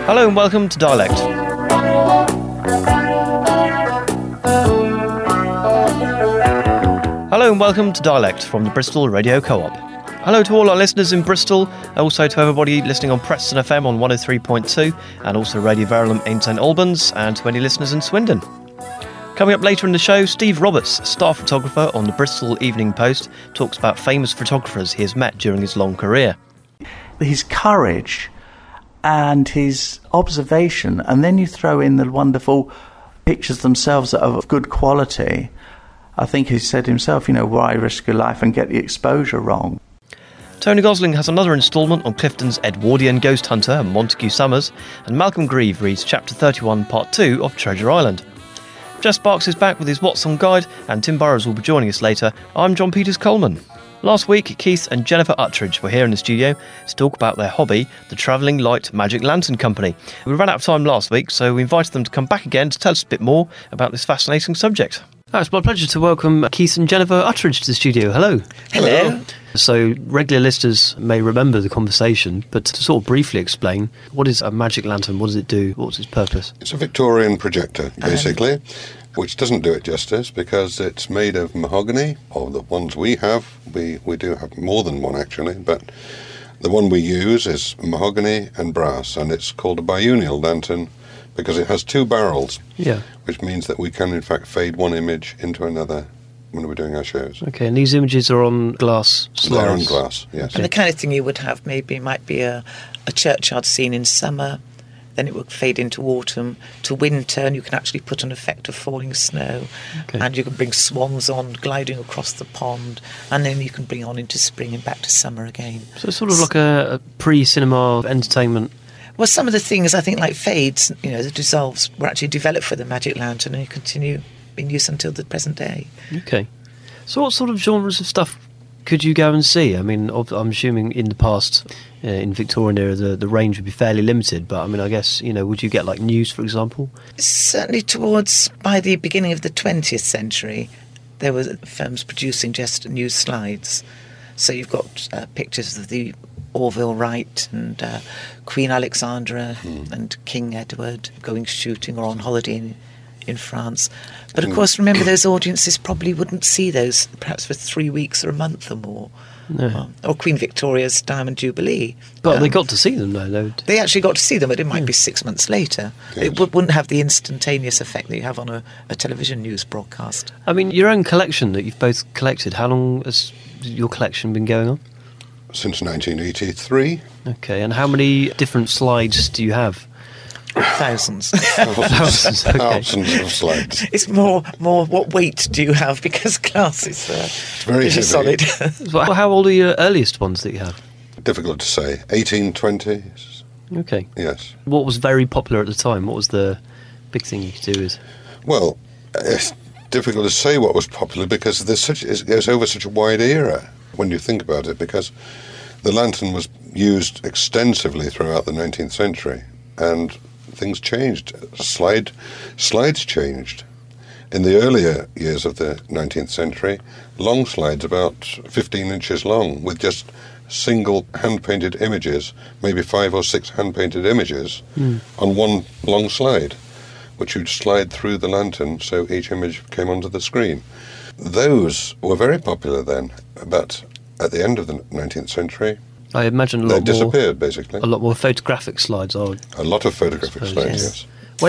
Hello and welcome to Dialect. Hello and welcome to Dialect from the Bristol Radio Co-op. Hello to all our listeners in Bristol, also to everybody listening on Preston FM on 103.2 and also Radio Verulam in St Albans, and to any listeners in Swindon. Coming up later in the show, Steve Roberts, staff photographer on the Bristol Evening Post, talks about famous photographers he has met during his long career. His courage and his observation, and then you throw in the wonderful pictures themselves that are of good quality. I think he said himself, why risk your life and get the exposure wrong? Tony Gosling has another instalment on Clifton's Edwardian ghost hunter, Montague Summers, and Malcolm Grieve reads Chapter 31, Part 2 of Treasure Island. Jess Sparks is back with his What's On guide, and Tim Burrows will be joining us later. I'm John Peters Coleman. Last week, Keith and Jennifer Uttridge were here in the studio to talk about their hobby, the Travelling Light Magic Lantern Company. We ran out of time last week, so we invited them to come back again to tell us a bit more about this fascinating subject. It's my pleasure to welcome Keith and Jennifer Uttridge to the studio. Hello. Hello. So, regular listeners may remember the conversation, but to sort of briefly explain, what is a magic lantern? What does it do? What's its purpose? It's a Victorian projector, basically, which doesn't do it justice because it's made of mahogany, or the ones we have. We do have more than one, actually, but the one we use is mahogany and brass, and it's called a biennial lantern because it has two barrels, which means that we can, in fact, fade one image into another when we're doing our shows. Okay, and these images are on glass slides? They're on glass, yes. And the kind of thing you would have might be a churchyard scene in summer, then it would fade into autumn, to winter, and you can actually put an effect of falling snow, and you can bring swans on gliding across the pond, and then you can bring on into spring and back to summer again. So it's sort of like a pre-cinema entertainment. Well, some of the things, I think, like fades, the dissolves, were actually developed for the magic lantern and continue being used until the present day. Okay. So what sort of genres of stuff could you go and see? I mean, I'm assuming in the past, in Victorian era, the range would be fairly limited, but I mean, I guess, would you get like news, for example? Certainly by the beginning of the 20th century, there were firms producing just news slides. So you've got pictures of the Orville Wright and Queen Alexandra and King Edward going shooting or on holiday in France. But of course, remember, those audiences probably wouldn't see those perhaps for 3 weeks or a month or more. No. Or Queen Victoria's Diamond Jubilee. But they got to see them, though. They actually got to see them, but it might be 6 months later. Yes. It wouldn't have the instantaneous effect that you have on a television news broadcast. I mean, your own collection that you've both collected, how long has your collection been going on? Since 1983. Okay, and how many different slides do you have? Thousands. Thousands, okay. Thousands of slides. It's more what weight do you have, because glass is very heavy. solid. Well, how old are your earliest ones that you have? Difficult to say. 1820s. Okay. Yes. What was very popular at the time? What was the big thing you could do with? Well, it's difficult to say what was popular because it goes over such a wide era when you think about it, because the lantern was used extensively throughout the 19th century, and things changed. Slides changed. In the earlier years of the 19th century, long slides about 15 inches long with just single hand-painted images, maybe 5 or 6 hand-painted images on one long slide, which you'd slide through the lantern so each image came onto the screen. Those were very popular then, but at the end of the 19th century, I imagine they disappeared, basically. A lot more photographic slides are. A lot of photographic slides, yes.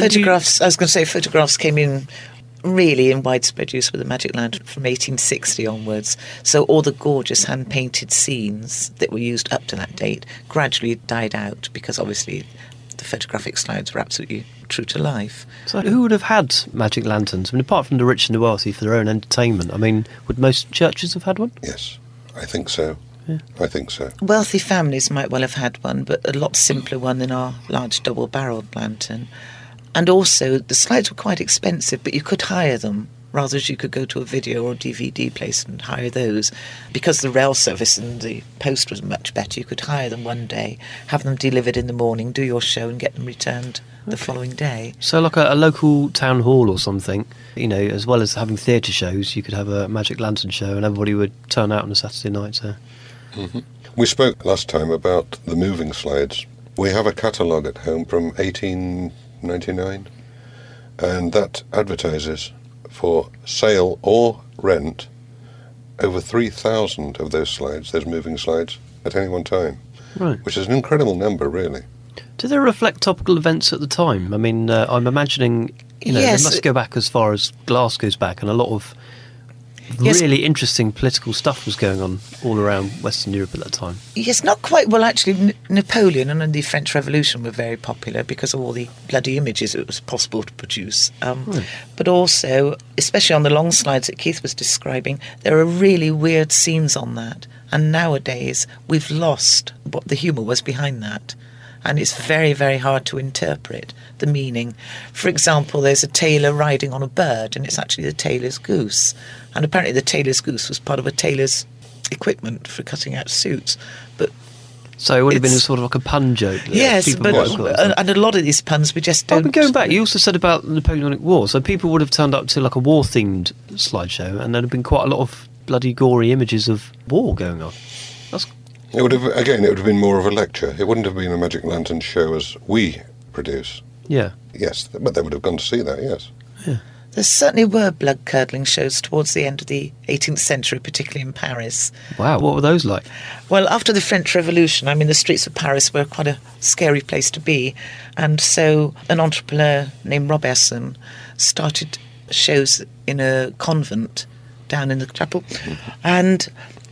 Photographs came in really in widespread use with the magic lantern from 1860 onwards. So all the gorgeous hand-painted scenes that were used up to that date gradually died out because obviously the photographic slides were absolutely true to life. So who would have had magic lanterns? I mean, apart from the rich and the wealthy for their own entertainment, I mean, would most churches have had one? Yes, I think so. Yeah. I think so. Wealthy families might well have had one, but a lot simpler one than our large double-barrelled lantern. And also, the slides were quite expensive, but you could hire them, rather as you could go to a video or DVD place and hire those. Because the rail service and the post was much better, you could hire them one day, have them delivered in the morning, do your show and get them returned the following day. So like a local town hall or something, as well as having theatre shows, you could have a magic lantern show and everybody would turn out on a Saturday night. We spoke last time about the moving slides, We have a catalogue at home from 1899, and that advertises for sale or rent over 3,000 of those slides, those moving slides, at any one time, Right. which is an incredible number, really. Do they reflect topical events at the time? I mean, I'm imagining, Yes. they must go back as far as glass goes back, and a lot of Yes. really interesting political stuff was going on all around Western Europe at that time. Yes, not quite. Well, actually, Napoleon and the French Revolution were very popular because of all the bloody images it was possible to produce. But also, especially on the long slides that Keith was describing, there are really weird scenes on that. And nowadays, we've lost what the humour was behind that. And it's very, very hard to interpret the meaning. For example, there's a tailor riding on a bird, and it's actually the tailor's goose. And apparently the tailor's goose was part of a tailor's equipment for cutting out suits. But So it would have been a It's- sort of like a pun joke. that yes, people but might have got. and a lot of these puns we just Oh, don't. but going back, you also said about the Napoleonic War. So people would have turned up to like a war-themed slideshow, and there'd have been quite a lot of bloody gory images of war going on. That's It would have been more of a lecture. It wouldn't have been a Magic Lantern show as we produce. yeah. Yes, but they would have gone to see that, yes. There certainly were blood-curdling shows towards the end of the 18th century, particularly in Paris. Wow, what were those like? Well, after the French Revolution, I mean, the streets of Paris were quite a scary place to be. And so an entrepreneur named Robertson started shows in a convent down in the chapel. And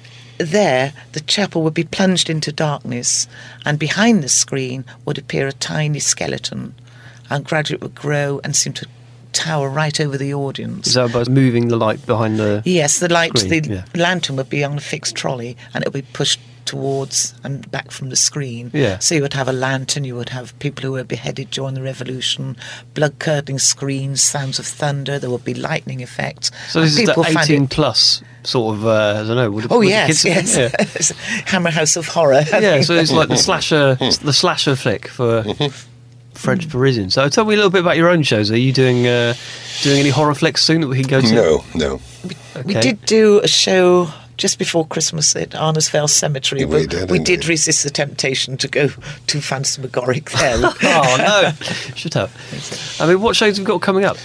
there, the chapel would be plunged into darkness, and behind the screen would appear a tiny skeleton, and gradually it would grow and seem to tower right over the audience. Is that by moving the light behind the... Yes, the light, Screen, the yeah. lantern would be on a fixed trolley, and it would be pushed towards and back from the screen. Yeah. So you would have a lantern, you would have people who were beheaded during the revolution, blood-curdling screams, sounds of thunder, there would be lightning effects. So this And is the people found 18 it- plus sort of, I don't know. Oh, would the yes, kids- yes. Hammer House of Horror. Yeah, so it's like the slasher flick for French Parisians. So tell me a little bit about your own shows. Are you doing any horror flicks soon that we can go to? No. We Okay. did do a show just before Christmas at Arnesvale Cemetery. We but did we indeed. did resist the temptation to go to Phantasmagoric there. Oh, no. Should have. I mean, what shows have we got coming up?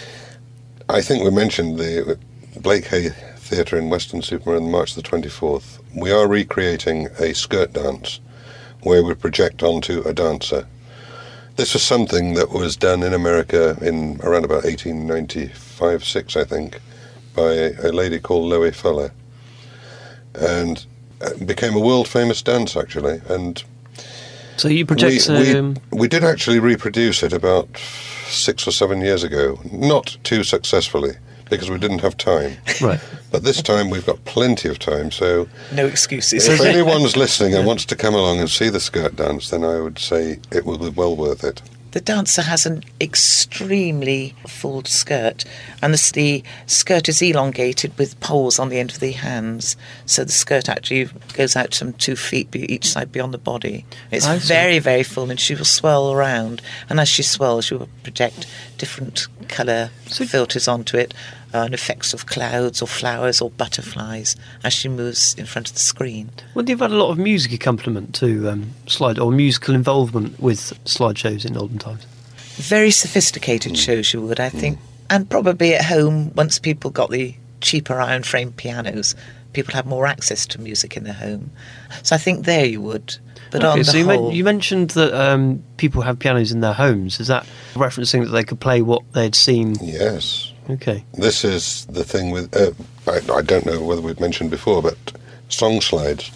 I think we mentioned the Blake Hay Theatre in Weston-super-Mare on March the 24th. We are recreating a skirt dance where we project onto a dancer. This was something that was done in America in around about 1895-6, I think, by a lady called Loie Fuller, and it became a world-famous dance, actually. And So you project... we did actually reproduce it about 6 or 7 years ago, not too successfully, because we didn't have time. right. But this time we've got plenty of time, so No excuses. if anyone's listening and wants to come along and see the skirt dance, then I would say it will be well worth it. The dancer has an extremely full skirt, and the skirt is elongated with poles on the end of the hands, so the skirt actually goes out some 2 feet each side beyond the body. It's I see. very, very full, and she will swirl around, and as she swirls, she will project different colour filters onto it, and effects of clouds or flowers or butterflies as she moves in front of the screen. Well, you've had a lot of music accompaniment to slide, or musical involvement with slideshows in olden times. Very sophisticated shows, you would, I think. And probably at home, once people got the cheaper iron frame pianos, people had more access to music in their home. So I think there you would. But on the so whole, you mentioned that people have pianos in their homes. Is that referencing that they could play what they'd seen? Yes. Okay. This is the thing with, I don't know whether we've mentioned before, but song slides,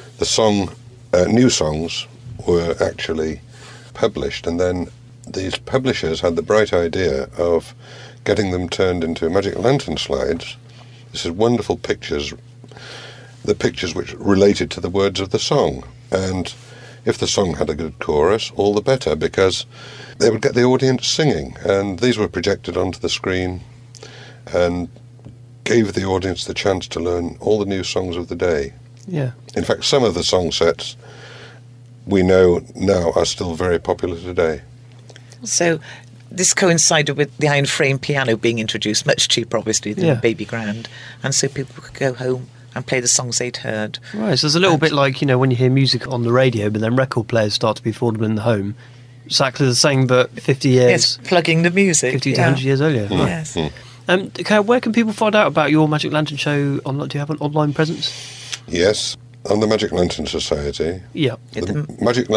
new songs were actually published, and then these publishers had the bright idea of getting them turned into Magic Lantern slides. This is wonderful pictures, the pictures which related to the words of the song. And if the song had a good chorus, all the better, because they would get the audience singing. And these were projected onto the screen and gave the audience the chance to learn all the new songs of the day. Yeah. In fact, some of the song sets we know now are still very popular today. so this coincided with the iron frame piano being introduced, much cheaper, obviously, than Yeah. Baby Grand. And so people could go home and play the songs they'd heard. Right, so it's a little bit like, when you hear music on the radio, but then record players start to be affordable in the home. Exactly the same, but 50 years... Yes, plugging the music. 50 to 100 years earlier. Right. Yes. Where can people find out about your Magic Lantern show? Do you have an online presence? Yes, on the Magic Lantern Society. Yeah. The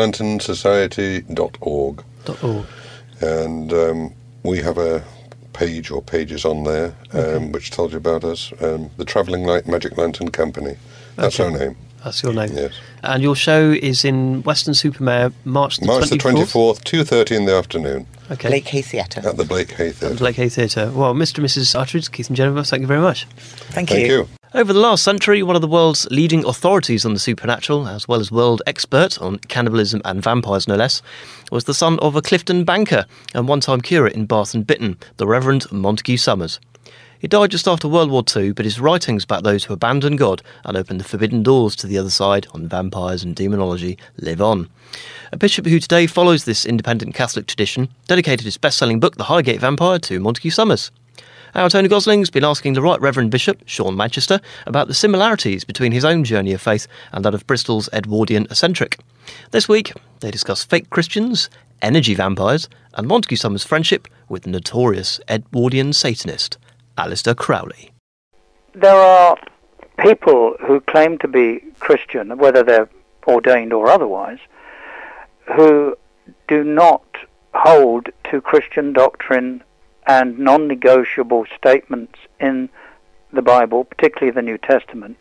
magiclanternsociety.org. And we have a page or pages on there which tells you about us. The Travelling Light Magic Lantern Company. That's our name. That's your name. Yes. And your show is in Weston-super-Mare, March the 24th, 2:30 in the afternoon. Okay. Blake Hay Theatre. At the Blake Hay Theatre. Blake Hay Theatre. Well, Mr. and Mrs. Artridge, Keith and Jennifer, thank you very much. Thank Thank you. Over the last century, one of the world's leading authorities on the supernatural, as well as world expert on cannibalism and vampires no less, was the son of a Clifton banker and one-time curate in Bath and Bitton, the Reverend Montague Summers. He died just after World War II, but his writings about those who abandoned God and opened the forbidden doors to the other side on vampires and demonology live on. A bishop who today follows this independent Catholic tradition dedicated his best-selling book, The Highgate Vampire, to Montague Summers. Our Tony Gosling's been asking the Right Reverend Bishop, Sean Manchester, about the similarities between his own journey of faith and that of Bristol's Edwardian eccentric. This week, they discuss fake Christians, energy vampires, and Montague Summers' friendship with the notorious Edwardian Satanist, Aleister Crowley. There are people who claim to be Christian, whether they're ordained or otherwise, who do not hold to Christian doctrine and non-negotiable statements in the Bible, particularly the New Testament,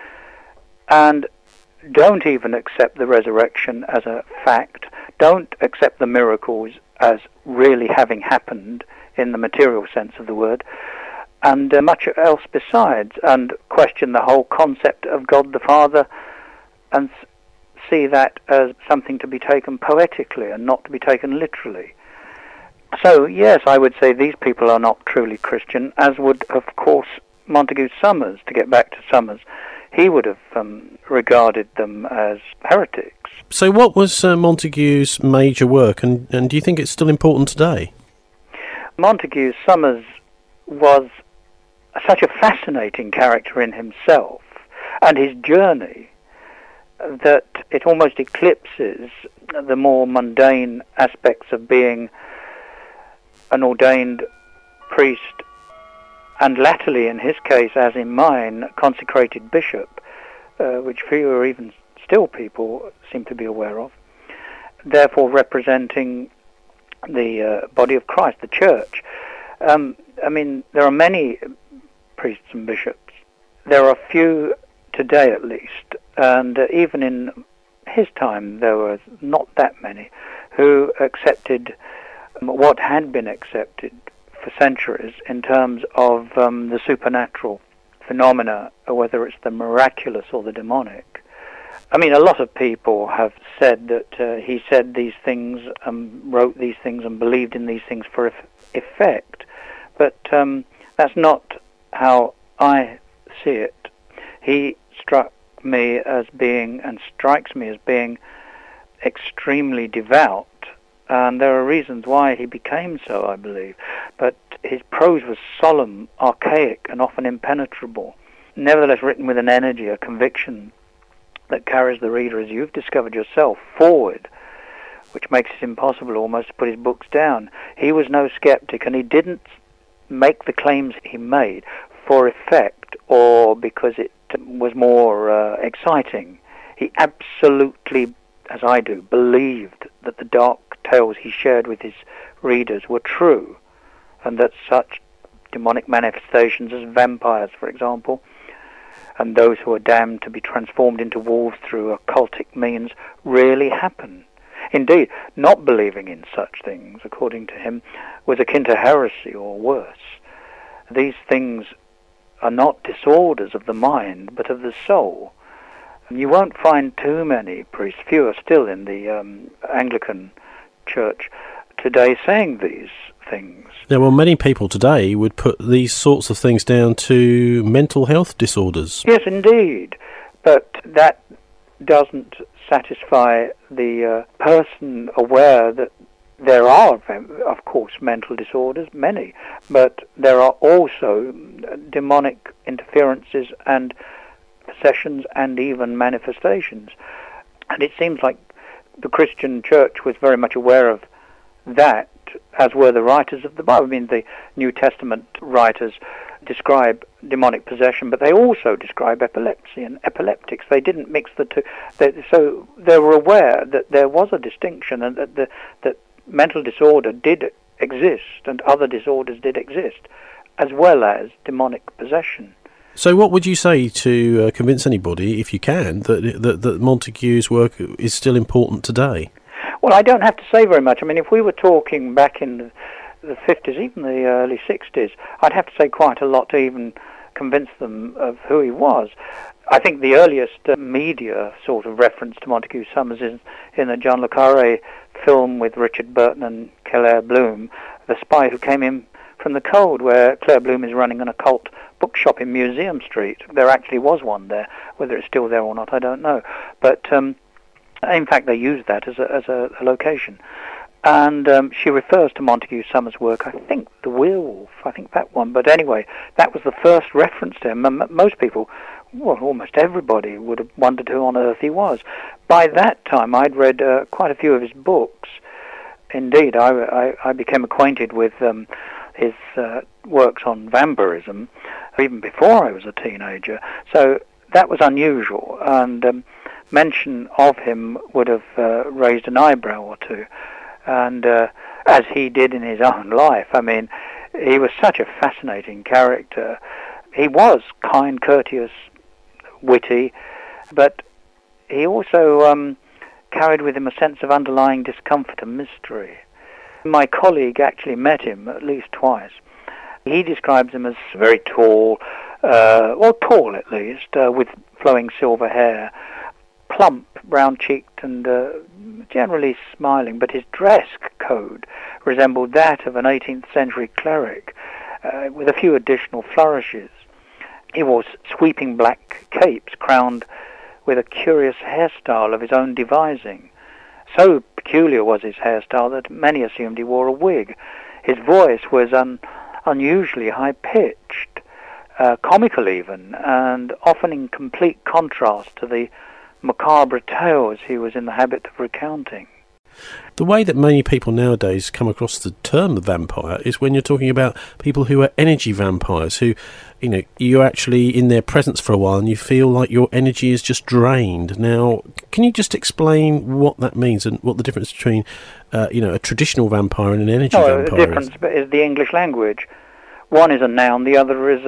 and don't even accept the resurrection as a fact, don't accept the miracles as really having happened in the material sense of the word, and much else besides, and question the whole concept of God the Father and see that as something to be taken poetically and not to be taken literally. So, yes, I would say these people are not truly Christian, as would, of course, Montague Summers. To get back to Summers, he would have regarded them as heretics. So what was Montague's major work, and do you think it's still important today? Montague Summers was such a fascinating character in himself and his journey that it almost eclipses the more mundane aspects of being an ordained priest and latterly, in his case, as in mine, consecrated bishop, which few or even still people seem to be aware of, therefore representing the body of Christ, the church. There are many priests and bishops. There are few today, at least, and even in his time there were not that many who accepted what had been accepted for centuries in terms of the supernatural phenomena, whether it's the miraculous or the demonic. A lot of people have said that he said these things, wrote these things and believed in these things for effect, but that's not how I see it. He struck me as being, and strikes me as being, extremely devout, and there are reasons why he became so, I believe. But his prose was solemn, archaic, and often impenetrable, nevertheless written with an energy, a conviction that carries the reader, as you've discovered yourself, forward, which makes it impossible almost to put his books down. He was no skeptic, and he didn't make the claims he made for effect or because it was more exciting. He absolutely, as I do, believed that the dark tales he shared with his readers were true, and that such demonic manifestations as vampires, for example, and those who are damned to be transformed into wolves through occultic means really happen. Indeed, not believing in such things, according to him, was akin to heresy or worse. These things are not disorders of the mind, but of the soul. And you won't find too many priests, fewer still in the Anglican Church today, saying these things. Now, well, many people today would put these sorts of things down to mental health disorders. Yes, indeed, but that doesn't satisfy the person aware that there are, of course, mental disorders, many, but there are also demonic interferences and possessions and even manifestations. And it seems like the Christian church was very much aware of that, as were the writers of the Bible. I mean, the New Testament writers describe demonic possession, but they also describe epilepsy and epileptics. They didn't mix the two. So they were aware that there was a distinction, and that mental disorder did exist and other disorders did exist, as well as demonic possession. So what would you say to convince anybody, if you can, that Montagu's work is still important today? Well, I don't have to say very much. I mean, if we were talking back in the 50s, even the early 60s, I'd have to say quite a lot to even convince them of who he was. I think the earliest media sort of reference to Montague Summers is in the John le Carré film with Richard Burton and Claire Bloom, The Spy Who Came In From the Cold, where Claire Bloom is running an occult bookshop in Museum Street. There actually was one there. Whether it's still there or not, I don't know. But in fact, they used that as a location. And she refers to Montague Summers' work, I think The Werewolf, I think that one. But anyway, that was the first reference to him. Most people, well, almost everybody, would have wondered who on earth he was. By that time, I'd read quite a few of his books. Indeed, I became acquainted with his works on vampirism even before I was a teenager. So that was unusual, and mention of him would have raised an eyebrow or two. And as he did in his own life, I mean, he was such a fascinating character. He was kind, courteous, witty, but he also carried with him a sense of underlying discomfort and mystery. My colleague actually met him at least twice. He describes him as very tall, tall at least, with flowing silver hair, plump, round-cheeked, and generally smiling, but his dress code resembled that of an 18th century cleric, with a few additional flourishes. He wore sweeping black capes crowned with a curious hairstyle of his own devising. So peculiar was his hairstyle that many assumed he wore a wig. His voice was unusually high-pitched, comical even, and often in complete contrast to the macabre tales he was in the habit of recounting. The way that many people nowadays come across the term vampire is when you're talking about people who are energy vampires, who, you know, you're actually in their presence for a while and you feel like your energy is just drained. Now, can you just explain what that means and what the difference between, a traditional vampire and an energy vampire is? The difference is the English language. One is a noun, the other is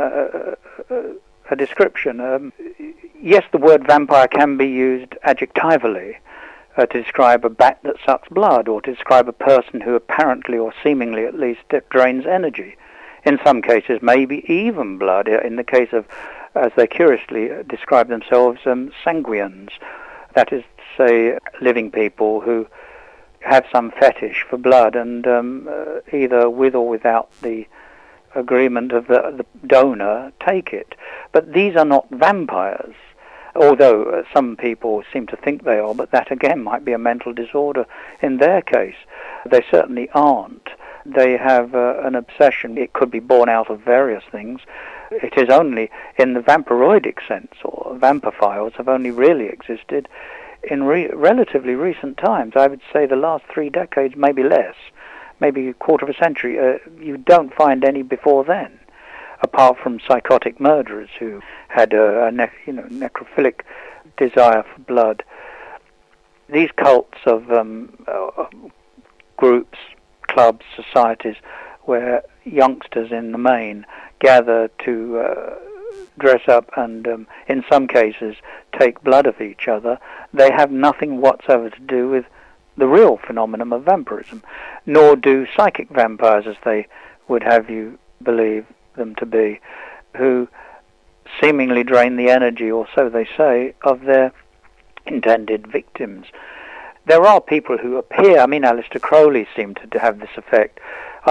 a description. Yes, the word vampire can be used adjectively, to describe a bat that sucks blood, or to describe a person who apparently, or seemingly at least, drains energy. In some cases, maybe even blood. In the case of, as they curiously describe themselves, sanguines. That is to say, living people who have some fetish for blood, and either with or without the agreement of the donor, take it. But these are not vampires, although some people seem to think they are, but that again might be a mental disorder in their case. They certainly aren't. They have an obsession. It could be born out of various things. It is only in the vampiroidic sense, or vampophiles have only really existed in relatively recent times. I would say the last 3 decades, maybe less, maybe a quarter of a century. You don't find any before then, apart from psychotic murderers who had a necrophilic desire for blood. These cults of groups, clubs, societies, where youngsters in the main gather to dress up and, in some cases, take blood of each other, they have nothing whatsoever to do with the real phenomenon of vampirism, nor do psychic vampires, as they would have you believe them to be, who seemingly drain the energy, or so they say, of their intended victims. There are people who appear, I mean, Aleister Crowley seemed to have this effect.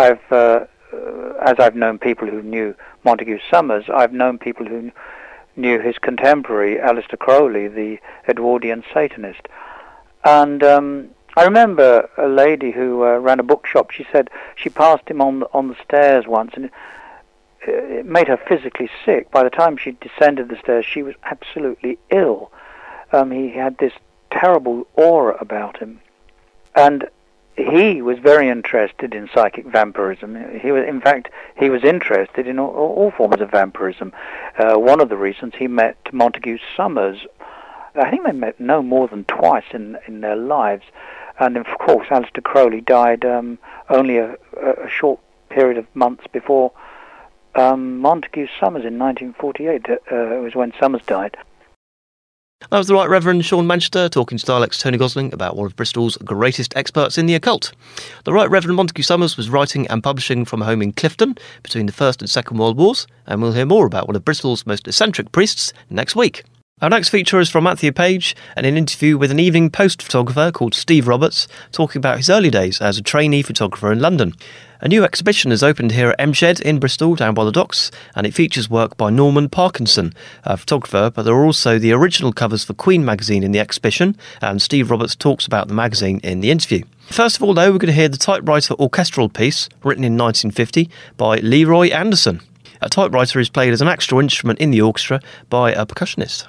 As I've known people who knew Montague Summers, I've known people who knew his contemporary, Aleister Crowley, the Edwardian Satanist. And I remember a lady who ran a bookshop. She said she passed him on the stairs once, and it made her physically sick. By the time she descended the stairs, she was absolutely ill. He had this terrible aura about him. And he was very interested in psychic vampirism. He was interested in all forms of vampirism. One of the reasons he met Montague Summers, I think they met no more than twice in their lives. And of course, Aleister Crowley died only a short period of months before Montague Summers in 1948. Was when Summers died. That was the Right Reverend Sean Manchester talking to Dialect's Tony Gosling about one of Bristol's greatest experts in the occult. The Right Reverend Montague Summers was writing and publishing from a home in Clifton between the First and Second World Wars, and we'll hear more about one of Bristol's most eccentric priests next week. Our next feature is from Matthew Page and an interview with an Evening Post photographer called Steve Roberts talking about his early days as a trainee photographer in London. A new exhibition has opened here at M Shed in Bristol, down by the docks, and it features work by Norman Parkinson, a photographer, but there are also the original covers for Queen magazine in the exhibition, and Steve Roberts talks about the magazine in the interview. First of all, though, we're going to hear the typewriter orchestral piece, written in 1950, by Leroy Anderson. A typewriter is played as an extra instrument in the orchestra by a percussionist.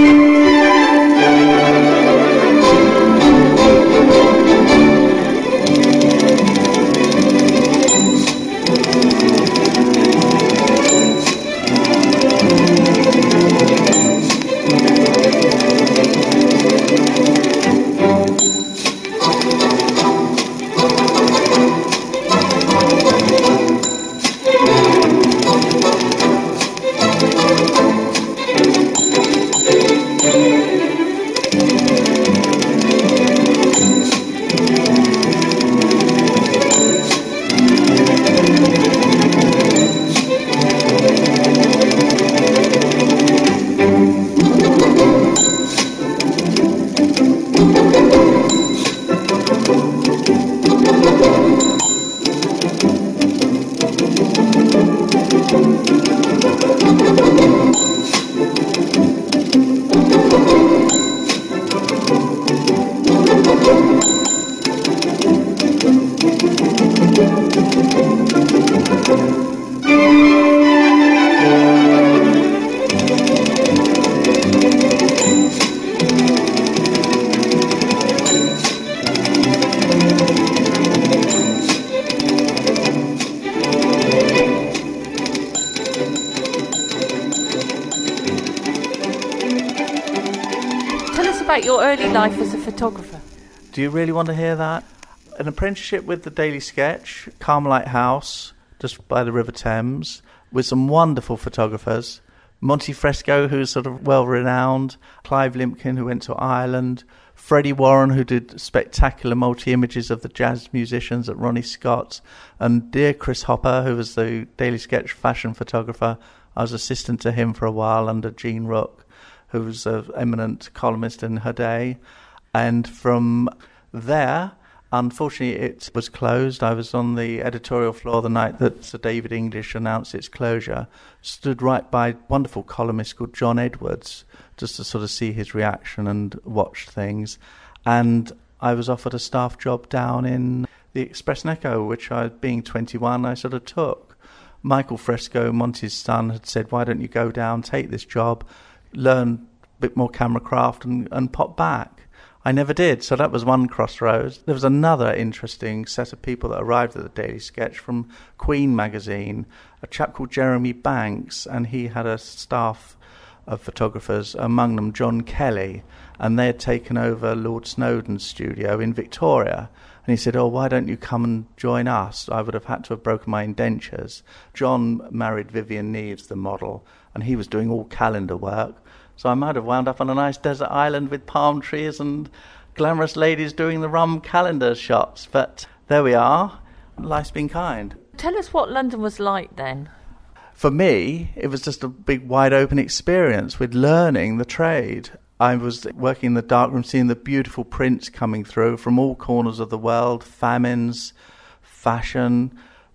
Your early life as a photographer. Do you really want to hear that? An apprenticeship with the Daily Sketch, Carmelite House, just by the River Thames, with some wonderful photographers. Monty Fresco, who's sort of well-renowned, Clive Limpkin, who went to Ireland, Freddie Warren, who did spectacular multi-images of the jazz musicians at Ronnie Scott's, and dear Chris Hopper, who was the Daily Sketch fashion photographer. I was assistant to him for a while under Jean Rook, who was an eminent columnist in her day. And from there, unfortunately, it was closed. I was on the editorial floor the night that Sir David English announced its closure, stood right by a wonderful columnist called John Edwards, just to sort of see his reaction and watch things. And I was offered a staff job down in the Express and Echo, which, being 21, I sort of took. Michael Fresco, Monty's son, had said, why don't you go down, take this job, learn a bit more camera craft and pop back. I never did, so that was one crossroads. There was another interesting set of people that arrived at the Daily Sketch from Queen magazine, a chap called Jeremy Banks, and he had a staff of photographers, among them John Kelly, and they had taken over Lord Snowdon's studio in Victoria. And he said, why don't you come and join us? I would have had to have broken my indentures. John married Vivian Neves, the model, and he was doing all calendar work. So I might have wound up on a nice desert island with palm trees and glamorous ladies doing the rum calendar shots. But there we are. Life's been kind. Tell us what London was like then. For me, it was just a big, wide-open experience with learning the trade. I was working in the darkroom, seeing the beautiful prints coming through from all corners of the world, famines, fashion,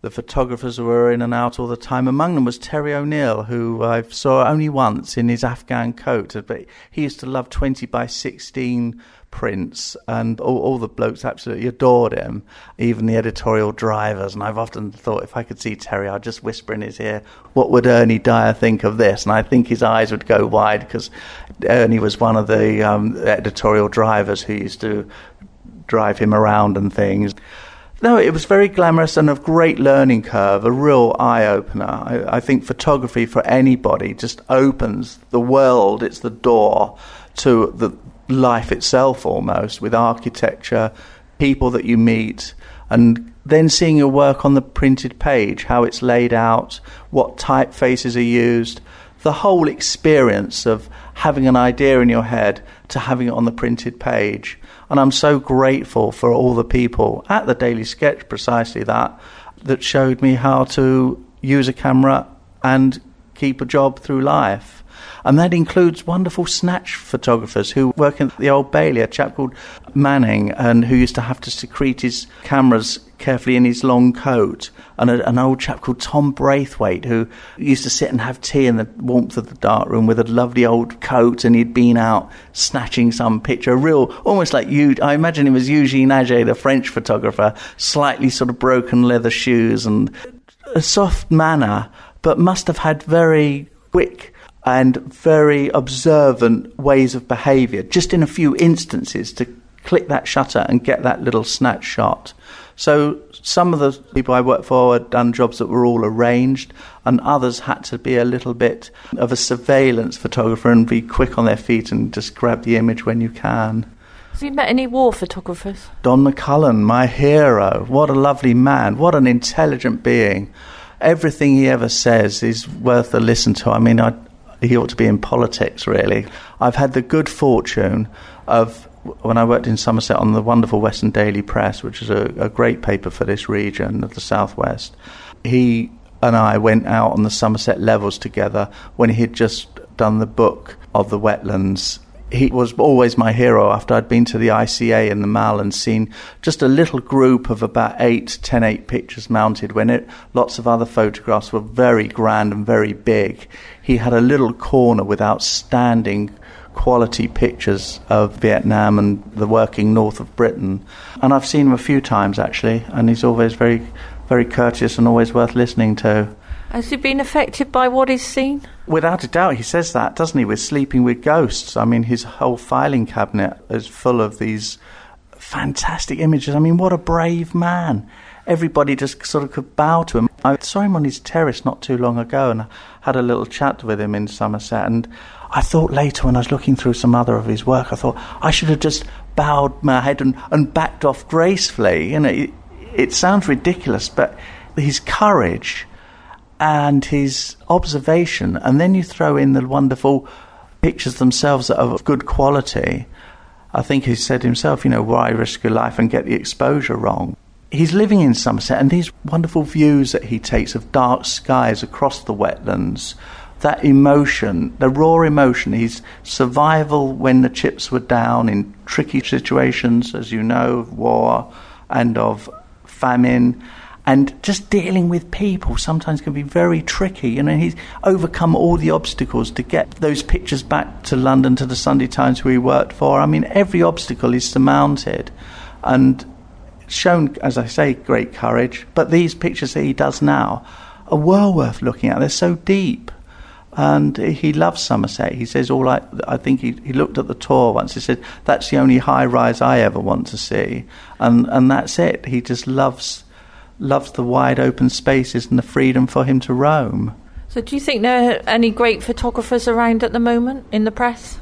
the photographers were in and out all the time. Among them was Terry O'Neill, who I saw only once in his Afghan coat. But he used to love 20 by 16 prints, and all the blokes absolutely adored him, even the editorial drivers. And I've often thought if I could see Terry, I'd just whisper in his ear, what would Ernie Dyer think of this? And I think his eyes would go wide, because Ernie was one of the editorial drivers who used to drive him around and things. No, it was very glamorous and a great learning curve, a real eye-opener. I think photography for anybody just opens the world. It's the door to the life itself almost, with architecture, people that you meet, and then seeing your work on the printed page, how it's laid out, what typefaces are used, the whole experience of having an idea in your head to having it on the printed page. And I'm so grateful for all the people at the Daily Sketch, precisely that showed me how to use a camera and keep a job through life. And that includes wonderful snatch photographers who work in the Old Bailey, a chap called Manning, and who used to have to secrete his cameras carefully in his long coat, and an old chap called Tom Braithwaite, who used to sit and have tea in the warmth of the dark room with a lovely old coat, and he'd been out snatching some picture, almost like I imagine it was Eugene Aget, the French photographer, slightly sort of broken leather shoes and a soft manner, but must have had very quick and very observant ways of behaviour, just in a few instances to click that shutter and get that little snatch shot. So some of the people I worked for had done jobs that were all arranged, and others had to be a little bit of a surveillance photographer and be quick on their feet and just grab the image when you can. Have you met any war photographers? Don McCullum, my hero. What a lovely man. What an intelligent being. Everything he ever says is worth a listen to. I mean, he ought to be in politics, really. I've had the good fortune of, when I worked in Somerset on the wonderful Western Daily Press, which is a great paper for this region of the southwest, he and I went out on the Somerset levels together when he'd just done the book of the wetlands. He was always my hero after I'd been to the ICA in the Mall and seen just a little group of about 10-8 pictures mounted when lots of other photographs were very grand and very big. He had a little corner with outstanding quality pictures of Vietnam and the working north of Britain. And I've seen him a few times, actually, and he's always very, very courteous and always worth listening to. Has he been affected by what he's seen? Without a doubt, he says that, doesn't he, with Sleeping with Ghosts. I mean, his whole filing cabinet is full of these fantastic images. I mean, what a brave man. Everybody just sort of could bow to him. I saw him on his terrace not too long ago and I had a little chat with him in Somerset, and I thought later when I was looking through some other of his work, I thought I should have just bowed my head and backed off gracefully. You know, it sounds ridiculous, but his courage and his observation, and then you throw in the wonderful pictures themselves that are of good quality. I think he said himself, why risk your life and get the exposure wrong? He's living in Somerset, and these wonderful views that he takes of dark skies across the wetlands, that emotion, the raw emotion, his survival when the chips were down in tricky situations, as you know, of war and of famine, and just dealing with people sometimes can be very tricky. He's overcome all the obstacles to get those pictures back to London, to the Sunday Times where he worked for. I mean, every obstacle is surmounted and shown, as I say, great courage. But these pictures that he does now are well worth looking at. They're so deep. And he loves Somerset. He says, I think he looked at the tour once. He said, that's the only high-rise I ever want to see. And that's it. He just loves the wide open spaces and the freedom for him to roam. So do you think there are any great photographers around at the moment in the press?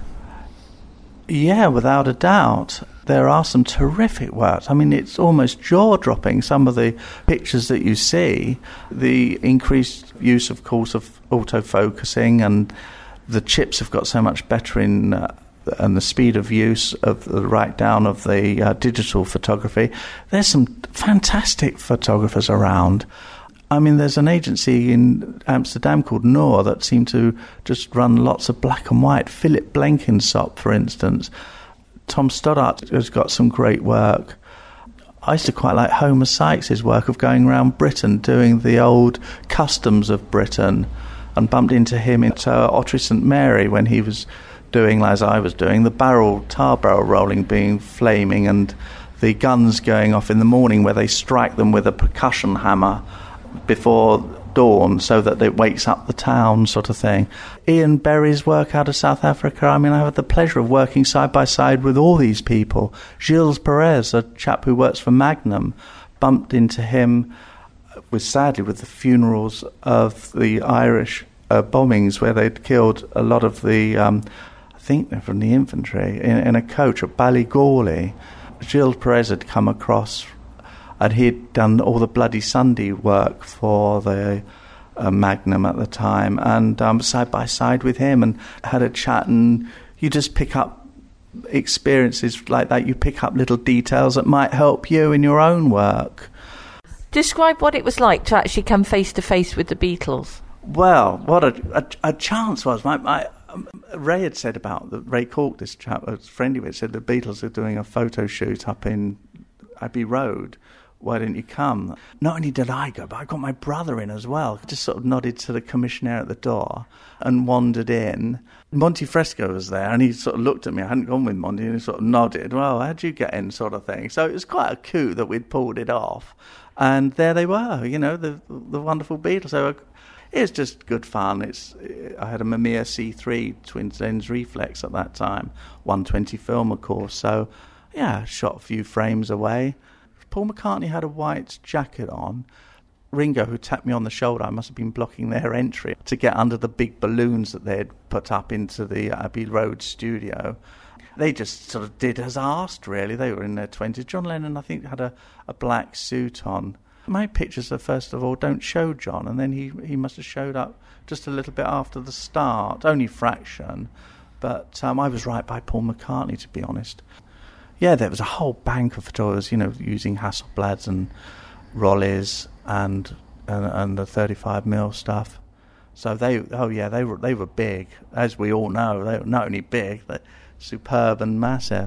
Yeah, without a doubt. There are some terrific works. I mean, it's almost jaw-dropping, some of the pictures that you see. The increased use, of course, of autofocusing, and the chips have got so much better and the speed of use of the write-down of the digital photography. There's some fantastic photographers around. I mean, there's an agency in Amsterdam called Noor that seem to just run lots of black and white. Philip Blenkinsop, for instance. Tom Stoddart has got some great work. I used to quite like Homer Sykes' work of going around Britain, doing the old customs of Britain, and bumped into him at Ottery St Mary when he was doing, as I was doing, the tar barrel rolling being flaming and the guns going off in the morning where they strike them with a percussion hammer before dawn so that it wakes up the town, sort of thing. Ian Berry's work out of South Africa, I mean, I had the pleasure of working side by side with all these people. Gilles Perez, a chap who works for Magnum, bumped into him sadly with the funerals of the Irish bombings where they'd killed a lot of the, I think they're from the infantry, in a coach at Ballygawley. Gilles Perez had come across, and he'd done all the Bloody Sunday work for the Magnum at the time, and side by side with him and had a chat, and you just pick up experiences like that. You pick up little details that might help you in your own work. Describe what it was like to actually come face to face with the Beatles. Well, what a chance was. Ray had said Ray Cork, this chap, a friend of his, said the Beatles are doing a photo shoot up in Abbey Road. Why didn't you come? Not only did I go, but I got my brother in as well. Just sort of nodded to the commissioner at the door and wandered in. Monty Fresco was there, and he sort of looked at me. I hadn't gone with Monty, and he sort of nodded. Well, how'd you get in, sort of thing. So it was quite a coup that we'd pulled it off. And there they were, the wonderful Beatles. So it was just good fun. I had a Mamiya C3 twin lens reflex at that time, 120 film, of course. So, yeah, shot a few frames away. Paul McCartney had a white jacket on. Ringo, who tapped me on the shoulder, I must have been blocking their entry to get under the big balloons that they had put up into the Abbey Road studio. They just sort of did as asked, really. They were in their 20s. John Lennon, I think, had a black suit on. My pictures, first of all, don't show John, and then he must have showed up just a little bit after the start, only fraction. But I was right by Paul McCartney, to be honest. Yeah, there was a whole bank of photographers, using Hasselblads and Rollies and the 35mm stuff. So they were big, as we all know. They were not only big, they're superb and massive.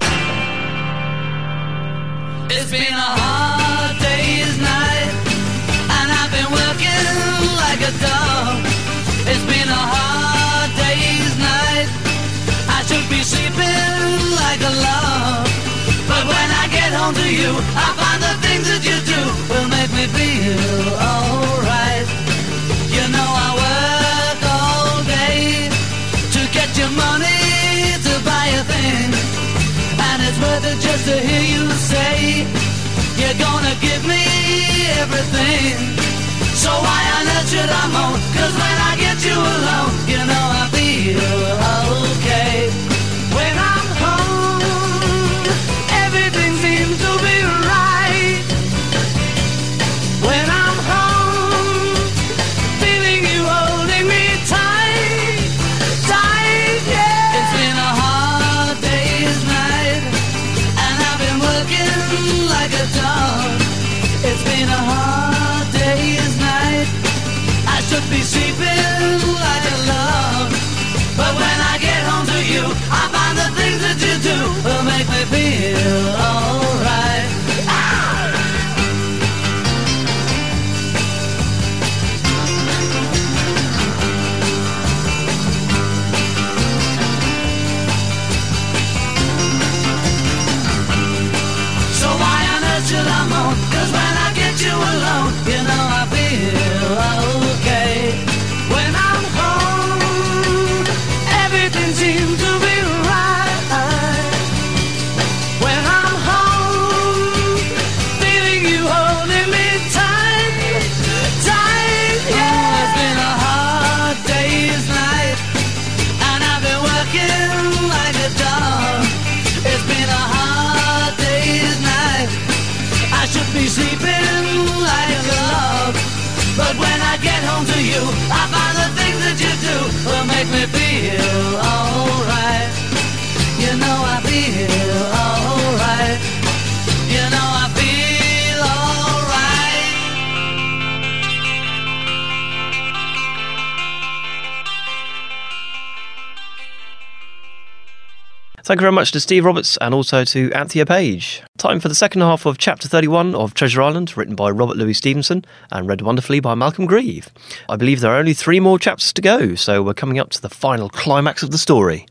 It's been a hard day's night, and I've been working like a dog. It's been a hard day's night. I should be sleeping like a log. But when I get home to you, I find the things that you do will make me feel alright. I work all day to get your money to buy a thing, and it's worth it just to hear you say you're gonna give me everything. So why on earth should I moan? 'Cause when I get you alone, I feel okay. When I'm home, everything seems to be right. When I'm home, feeling you holding me tight, tight, yeah. It's been a hard day's night, and I've been working like a dog. It's been a hard day's night. I should be sleeping like a log. But when I get home to you, I find the things that you do will make me feel alright. So why on earth should I moan? 'Cause when I get you alone, I feel okay. When I'm home, everything seems to be right. When I'm home, feeling you holding me tight, tight, yeah. It's been a hard day's night, and I've been working like a dog. It's been a hard day's night. I should be sleeping like a log. But when I get home to you, I find the things that you do will make me feel alright. I feel alright. I feel alright. Thank you very much to Steve Roberts and also to Anthea Page. Time for the second half of Chapter 31 of Treasure Island, written by Robert Louis Stevenson and read wonderfully by Malcolm Grieve. I believe there are only 3 more chapters to go, so we're coming up to the final climax of the story.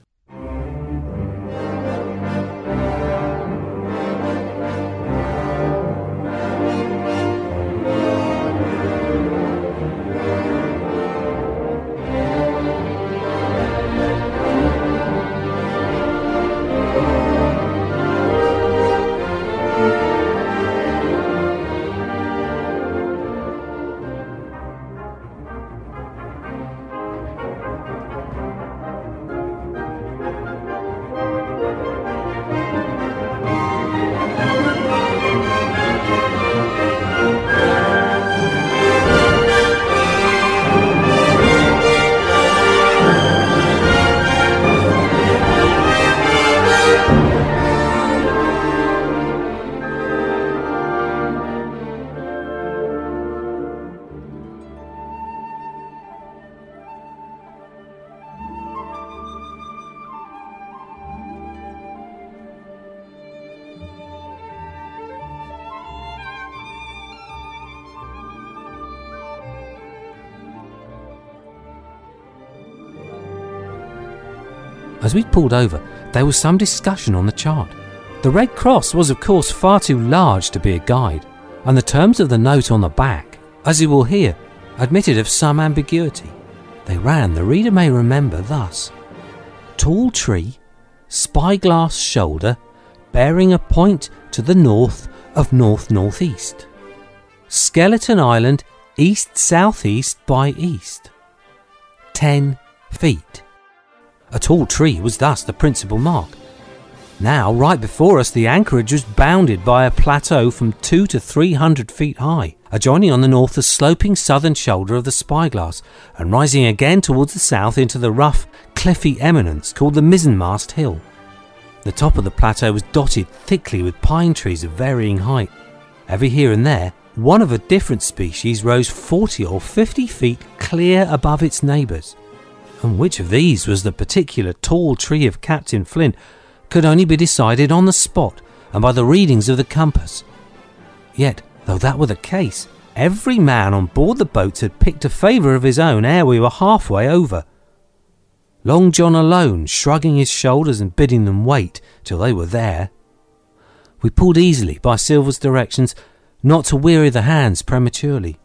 As we pulled over, there was some discussion on the chart. The Red Cross was of course far too large to be a guide, and the terms of the note on the back, as you will hear, admitted of some ambiguity. They ran, the reader may remember, thus: tall tree, spyglass shoulder, bearing a point to the north of north-northeast. Skeleton Island, east-southeast by east. 10 feet. A tall tree was thus the principal mark. Now, right before us, the anchorage was bounded by a plateau from 200 to 300 feet high, adjoining on the north the sloping southern shoulder of the Spyglass, and rising again towards the south into the rough, cliffy eminence called the Mizzenmast Hill. The top of the plateau was dotted thickly with pine trees of varying height. Every here and there, one of a different species rose 40 or 50 feet clear above its neighbours. And which of these was the particular tall tree of Captain Flint could only be decided on the spot and by the readings of the compass. Yet, though that were the case, every man on board the boats had picked a favour of his own ere we were halfway over. Long John alone shrugging his shoulders and bidding them wait till they were there. We pulled easily by Silver's directions, not to weary the hands prematurely,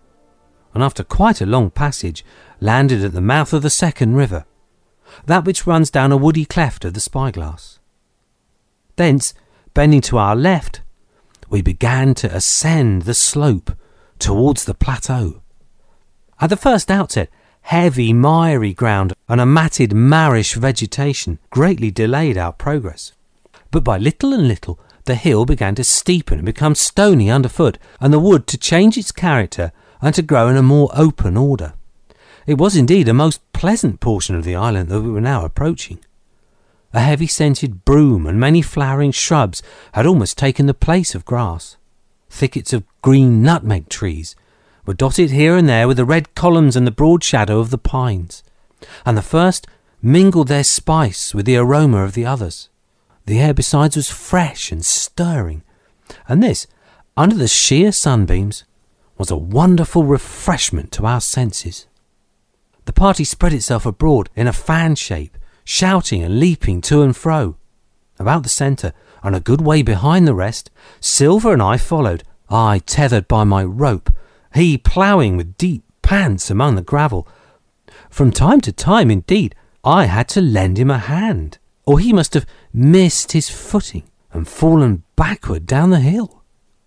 and after quite a long passage landed at the mouth of the second river, that which runs down a woody cleft of the Spyglass. Thence, bending to our left, we began to ascend the slope towards the plateau. At the first outset, heavy miry ground and a matted marish vegetation greatly delayed our progress. But by little and little the hill began to steepen and become stony underfoot, and the wood to change its character and to grow in a more open order. It was indeed a most pleasant portion of the island that we were now approaching. A heavy scented broom and many flowering shrubs had almost taken the place of grass. Thickets of green nutmeg trees were dotted here and there with the red columns and the broad shadow of the pines, and the first mingled their spice with the aroma of the others. The air besides was fresh and stirring, and this, under the sheer sunbeams, was a wonderful refreshment to our senses. The party spread itself abroad in a fan shape, shouting and leaping to and fro. About the centre, and a good way behind the rest, Silver and I followed, I tethered by my rope, he ploughing with deep pants among the gravel. From time to time, indeed, I had to lend him a hand, or he must have missed his footing and fallen backward down the hill.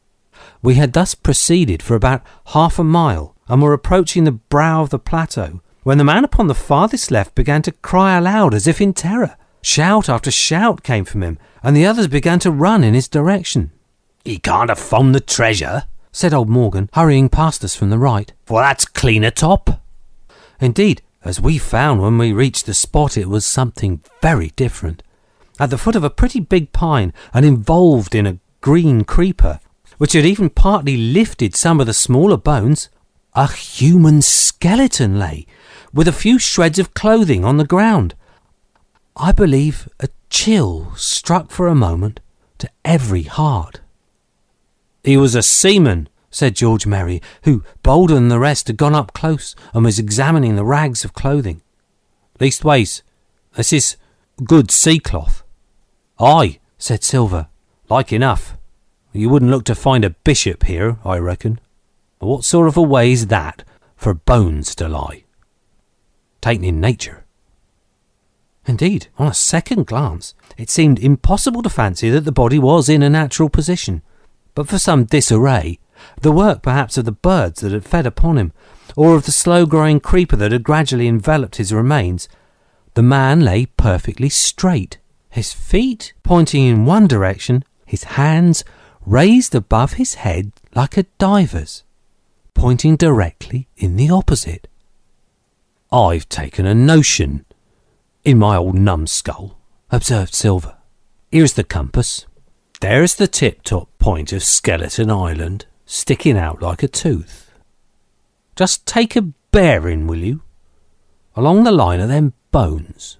We had thus proceeded for about half a mile, and were approaching the brow of the plateau, when the man upon the farthest left began to cry aloud as if in terror. Shout after shout came from him, and the others began to run in his direction. "He can't have found the treasure," said old Morgan, hurrying past us from the right, "for that's clean atop." Indeed, as we found when we reached the spot, it was something very different. At the foot of a pretty big pine, and involved in a green creeper, which had even partly lifted some of the smaller bones, a human skeleton lay, with a few shreds of clothing on the ground. I believe a chill struck for a moment to every heart. "He was a seaman," said George Merry, who, bolder than the rest, had gone up close and was examining the rags of clothing. "Leastways, this is good sea cloth." "Aye," said Silver, "like enough. You wouldn't look to find a bishop here, I reckon. What sort of a way is that for bones to lie, taken in nature?" Indeed, on a second glance, it seemed impossible to fancy that the body was in a natural position, but for some disarray, the work perhaps of the birds that had fed upon him, or of the slow-growing creeper that had gradually enveloped his remains, the man lay perfectly straight, his feet pointing in one direction, his hands raised above his head like a diver's, pointing directly in the opposite. "I've taken a notion in my old numbskull," observed Silver. "Here's the compass. There's the tip-top point of Skeleton Island, sticking out like a tooth. Just take a bearing, will you, along the line of them bones."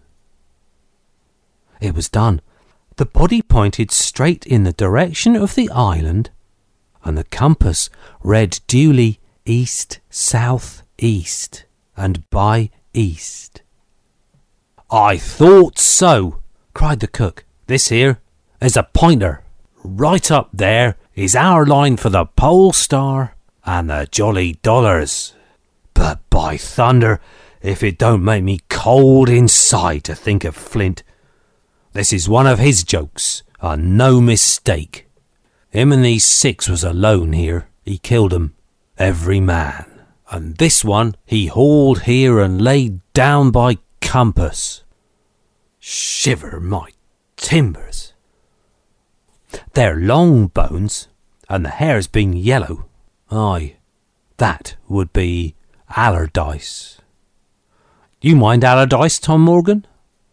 It was done. The body pointed straight in the direction of the island, and the compass read duly east, south, east, and by east. "I thought so," cried the cook. "This here is a pointer. Right up there is our line for the Pole Star and the Jolly Dollars. But by thunder, if it don't make me cold inside to think of Flint. This is one of his jokes, and no mistake. Him and these 6 was alone here. He killed 'em, every man. And this one he hauled here and laid down by compass. Shiver my timbers. They're long bones, and the hair's been yellow. Aye, that would be Allardyce. You mind Allardyce, Tom Morgan?"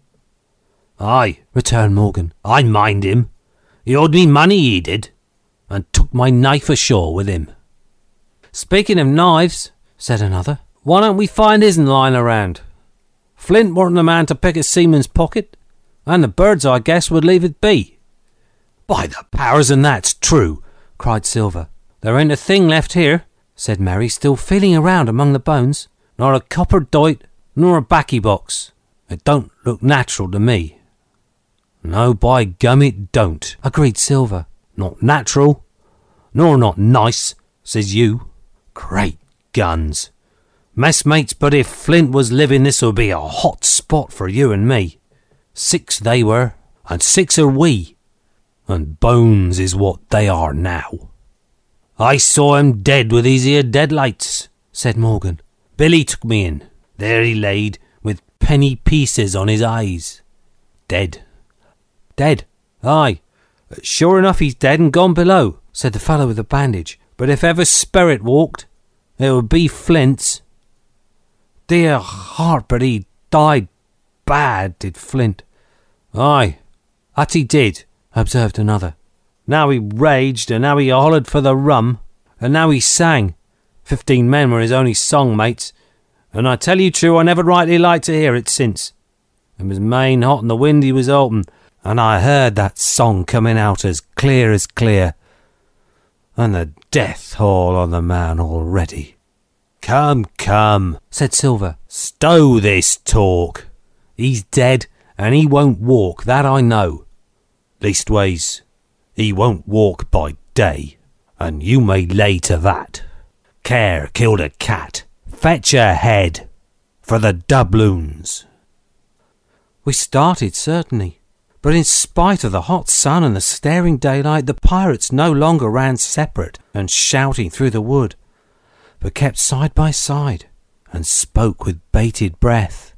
"Aye," returned Morgan, "I mind him. He owed me money, he did, and took my knife ashore with him." "Speaking of knives," said another, "why don't we find his'n lying around? Flint weren't the man to pick a seaman's pocket, and the birds, I guess, would leave it be." "By the powers, and that's true," cried Silver. "There ain't a thing left here," said Mary, still feeling around among the bones. "Nor a copper doit, nor a baccy box. It don't look natural to me." "No, by gum, it don't," agreed Silver. "Not natural, nor not nice, says you. Great guns. Messmates, but if Flint was living, this would be a hot spot for you and me. 6 they were, and 6 are we, and bones is what they are now." "I saw him dead with his ear deadlights," said Morgan. "Billy took me in. There he laid, with penny pieces on his eyes. Dead." "Dead? Aye. Sure enough he's dead and gone below," said the fellow with the bandage. "But if ever spirit walked, it would be Flint's. Dear heart, but he died bad, did Flint." "Aye, that he did," observed another. "Now he raged, and now he hollered for the rum, and now he sang. 15 men were his only song mates, and I tell you true, I never rightly liked to hear it since. It was main hot and the windy was open, and I heard that song coming out as clear, and the death haul on the man already." "Come, come," said Silver. "Stow this talk. He's dead, and he won't walk, that I know. Leastways, he won't walk by day, and you may lay to that. Care killed a cat. Fetch a head for the doubloons." We started, certainly, but in spite of the hot sun and the staring daylight, the pirates no longer ran separate and shouting through the wood, but kept side by side and spoke with bated breath.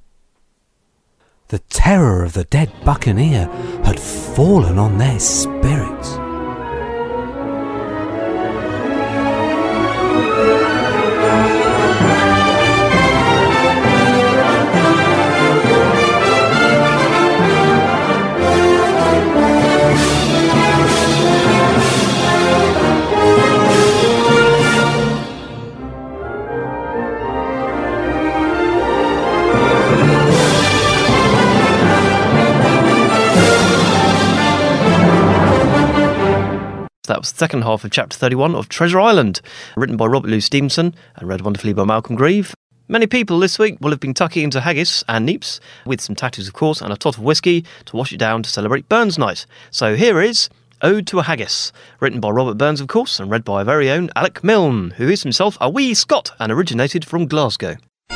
The terror of the dead buccaneer had fallen on their spirits. So that was the second half of Chapter 31 of Treasure Island, written by Robert Louis Stevenson and read wonderfully by Malcolm Grieve. Many people this week will have been tucking into haggis and neeps, with some tattoos of course, and a tot of whiskey to wash it down to celebrate Burns Night. So here is Ode to a Haggis, written by Robert Burns of course, and read by our very own Alec Milne, who is himself a wee Scot and originated from Glasgow.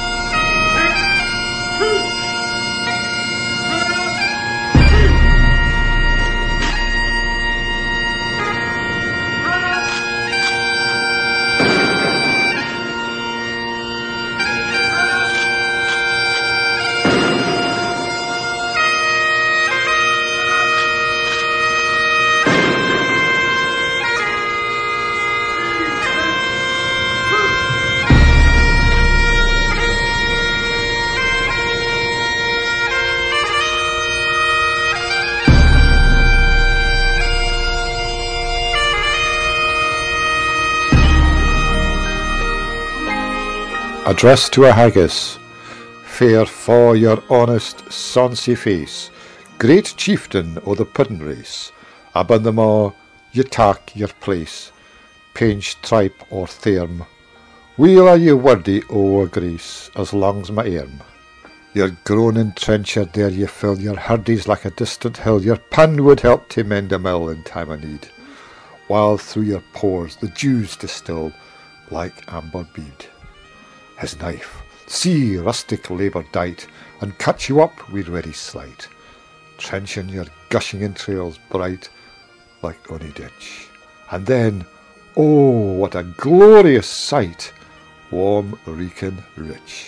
Address to a haggis, fair for your honest sonsy face, great chieftain o' the puddin' race, abon them all ye tak your place, pinch tripe or therm, weel are ye worthy o' a grace, as long's my arm. Your groaning trencher there ye fill, your hurdies like a distant hill, your pan would help to mend a mill in time of need, while through your pores the dews distill like amber bead. His knife, see rustic labour dight, and cut you up with ready sleight, trenching your gushing entrails bright like ony ditch. And then, oh, what a glorious sight, warm, reeking, rich.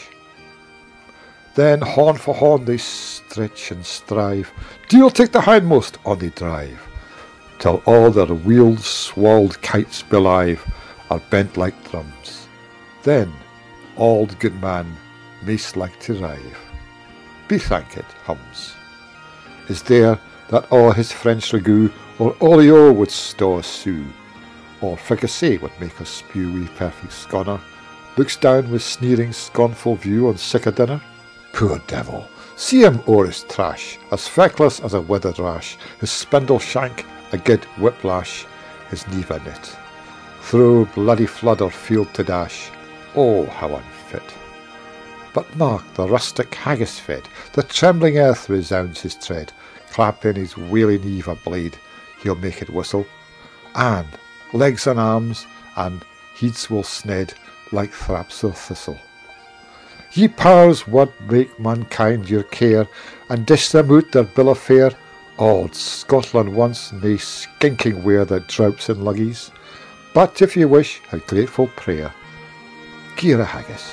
Then horn for horn they stretch and strive, deal take the hindmost on they drive, till all their wheeled, swalled kites belive are bent like drums. Then, auld good man, maist like to rive. Be thanked, hums. Is there that all his French ragout, or olio would stow a sou, or fricassee would make us spew wi' perfect sconner, looks down with sneering, scornful view on sick a dinner? Poor devil, see him o'er his trash, as feckless as a withered rash, his spindle shank a good whiplash, his neva knit. Through bloody flood or field to dash, oh, how unfit! But mark the rustic haggis fed, the trembling earth resounds his tread, clap in his wailing eve a blade, he'll make it whistle, and legs and arms, and heeds will sned like thraps of thistle. Ye powers what make mankind your care, and dish them out their bill of fare, auld Scotland once nae skinking ware that droughts in luggies, but if ye wish a grateful prayer, Gira haggis.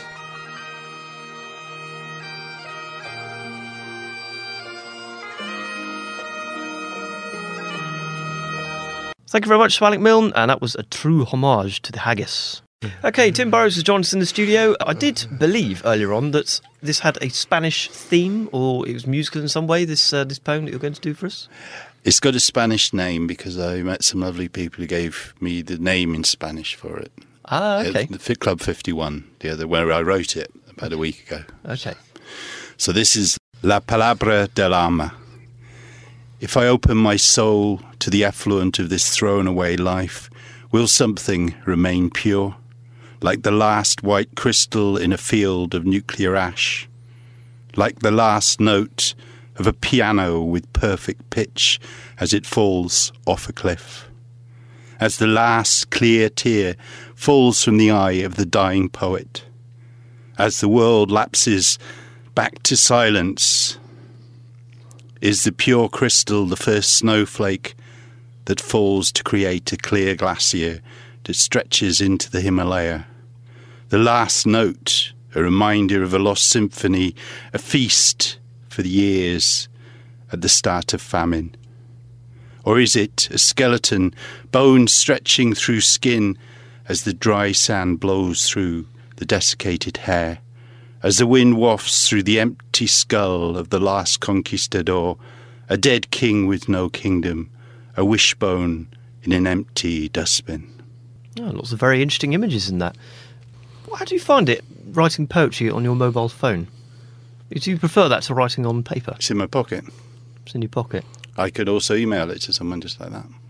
Thank you very much to Alec Milne, and that was a true homage to the haggis. Okay, Tim Burrows has joined us in the studio. I did believe earlier on that this had a Spanish theme, or it was musical in some way, this poem that you're going to do for us? It's got a Spanish name because I met some lovely people who gave me the name in Spanish for it. Ah, okay. The Fit Club 51, where I wrote it about a week ago. Okay. So this is La Palabra del Alma. If I open my soul to the effluent of this thrown-away life, will something remain pure, like the last white crystal in a field of nuclear ash, like the last note of a piano with perfect pitch as it falls off a cliff, as the last clear tear falls from the eye of the dying poet, as the world lapses back to silence. Is the pure crystal the first snowflake that falls to create a clear glacier that stretches into the Himalaya? The last note, a reminder of a lost symphony, a feast for the years at the start of famine? Or is it a skeleton, bones stretching through skin as the dry sand blows through the desiccated hair, as the wind wafts through the empty skull of the last conquistador, a dead king with no kingdom, a wishbone in an empty dustbin? Oh, lots of very interesting images in that. How do you find it, writing poetry on your mobile phone? Do you prefer that to writing on paper? It's in my pocket. It's in your pocket. I could also email it to someone just like that. Yeah.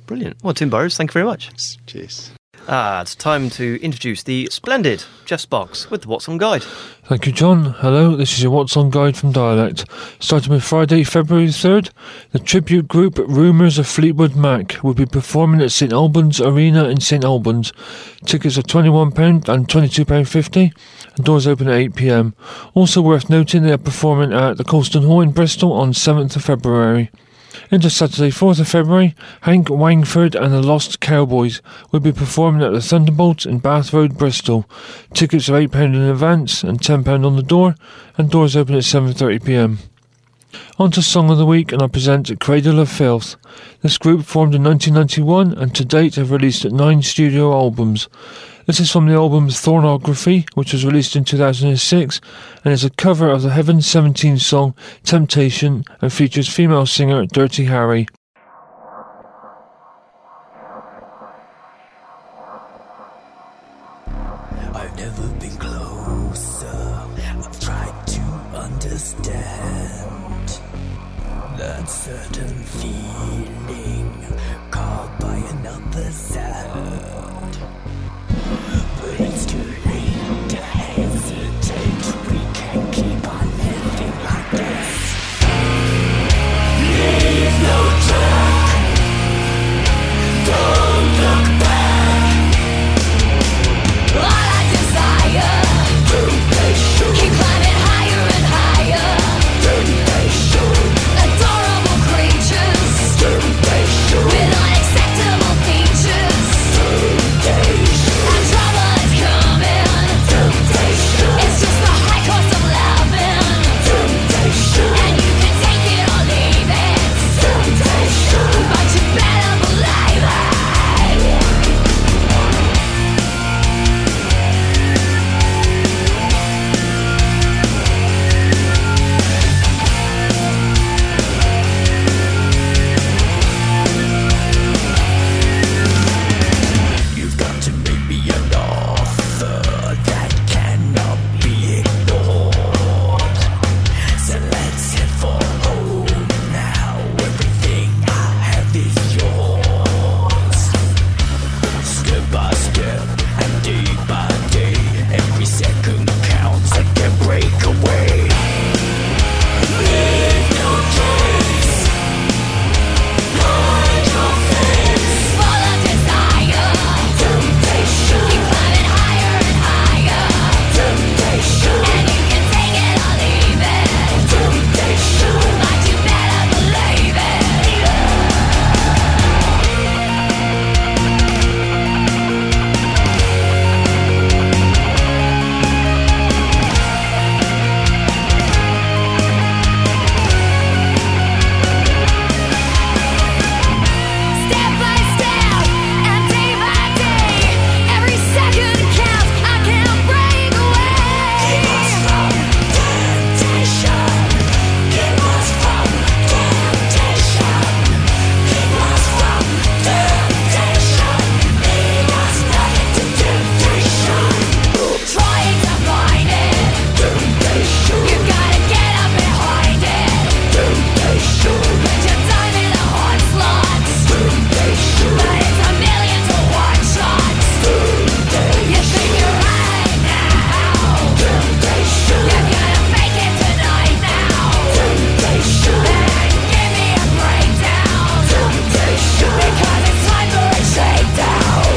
Brilliant. Well, Tim Burrows, thank you very much. Cheers. It's time to introduce the splendid Jeff Sparks with the What's On Guide. Thank you, John. Hello, this is your What's On Guide from Dialect. Starting with Friday, February 3rd, the tribute group Rumours of Fleetwood Mac will be performing at St Albans Arena in St Albans. Tickets are £21 and £22.50, and doors open at 8 p.m. Also worth noting, they are performing at the Colston Hall in Bristol on 7th of February. Into Saturday, 4th of February, Hank Wangford and the Lost Cowboys will be performing at the Thunderbolt in Bath Road, Bristol. Tickets are £8 in advance and £10 on the door, and doors open at 7:30 p.m. On to Song of the Week, and I present Cradle of Filth. This group formed in 1991 and to date have released 9 studio albums. This is from the album Thornography, which was released in 2006, and is a cover of the Heaven 17 song Temptation and features female singer Dirty Harry. I've never been closer. I've tried to understand that certain feeling called by another sound. But it's too late to hesitate. We can't keep on living like this. Leave no track. Don't look back. All I desire. Temptation. Keep climbing higher and higher. Temptation. Adorable creatures. Temptation. With unacceptable features. Temptation. And trouble is coming. Temptation. It's just the high cost of loving. Temptation. And you can take it or leave it. Temptation. But you better believe it. You've got to make me an offer that cannot be ignored. So let's head for home now. Everything I have is yours. Step by step and day by day, every second counts. I can break away. Leave no trace. Hide your face. Full of desire. Temptation. Keep climbing higher and higher. Temptation. And you can take it or leave it. Temptation. But you better believe it. Step by step and day by day, every second counts. I can't break away. Keep us from temptation. Keep us from temptation. Keep us from temptation. Lead us not into temptation. Trying to find it. Temptation. You gotta get up behind it. Temptation. Put your time in the hard slots. Temptation. But it's a million to one shots. Temptation. You think you're right now. Temptation. You're gonna make it tonight now. Temptation. And give me a breakdown. Temptation. Because it's time for a shakedown.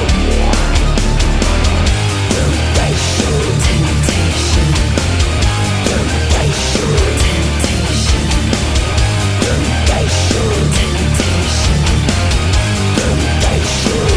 Temptation. Temptation. Temptation. Temptation. Temptation. Temptation. Temptation.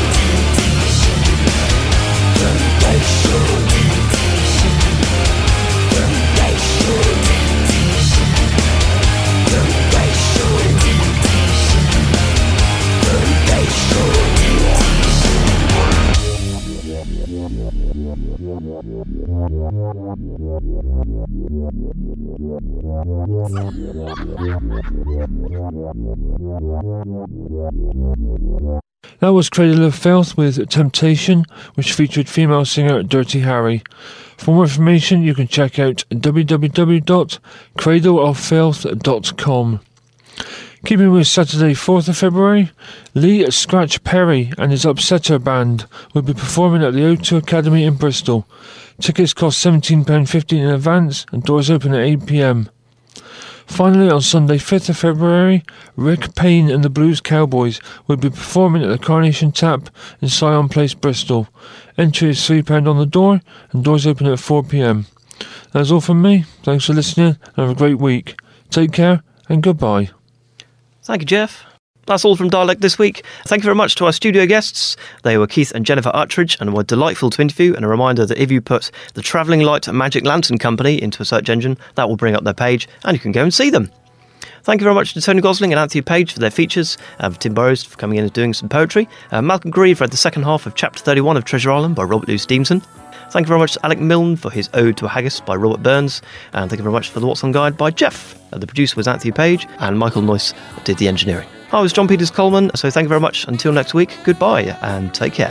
That was Cradle of Filth with Temptation, which featured female singer Dirty Harry. For more information, you can check out www.cradleoffilth.com. Keeping with Saturday 4th of February, Lee Scratch Perry and his Upsetter Band will be performing at the O2 Academy in Bristol. Tickets cost £17.50 in advance and doors open at 8 p.m. Finally, on Sunday 5th of February, Rick Payne and the Blues Cowboys will be performing at the Carnation Tap in Syon Place, Bristol. Entry is £3 on the door and doors open at 4 p.m. That's all from me. Thanks for listening and have a great week. Take care and goodbye. Thank you, Jeff. That's all from Dialect this week. Thank you very much to our studio guests. They were Keith and Jennifer Uttridge and were delightful to interview, and a reminder that if you put the Travelling Light Magic Lantern Company into a search engine, that will bring up their page and you can go and see them. Thank you very much to Tony Gosling and Anthony Page for their features, and for Tim Burrows for coming in and doing some poetry. Malcolm Grieve read the second half of Chapter 31 of Treasure Island by Robert Louis Stevenson. Thank you very much to Alec Milne for his Ode to a Haggis by Robert Burns, and thank you very much for the What's On Guide by Jeff. The producer was Anthony Page, and Michael Noyce did the engineering. I was John Peters Coleman, so thank you very much. Until next week, goodbye and take care.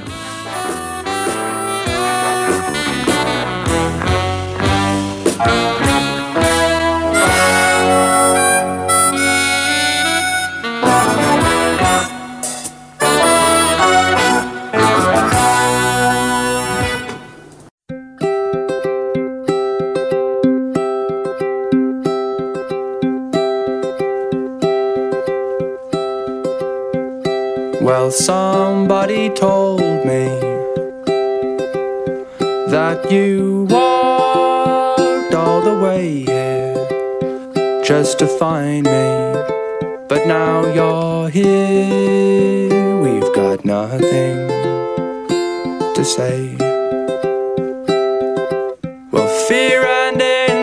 Well, somebody told me that you walked all the way here just to find me, but now you're here, we've got nothing to say. Well, fear and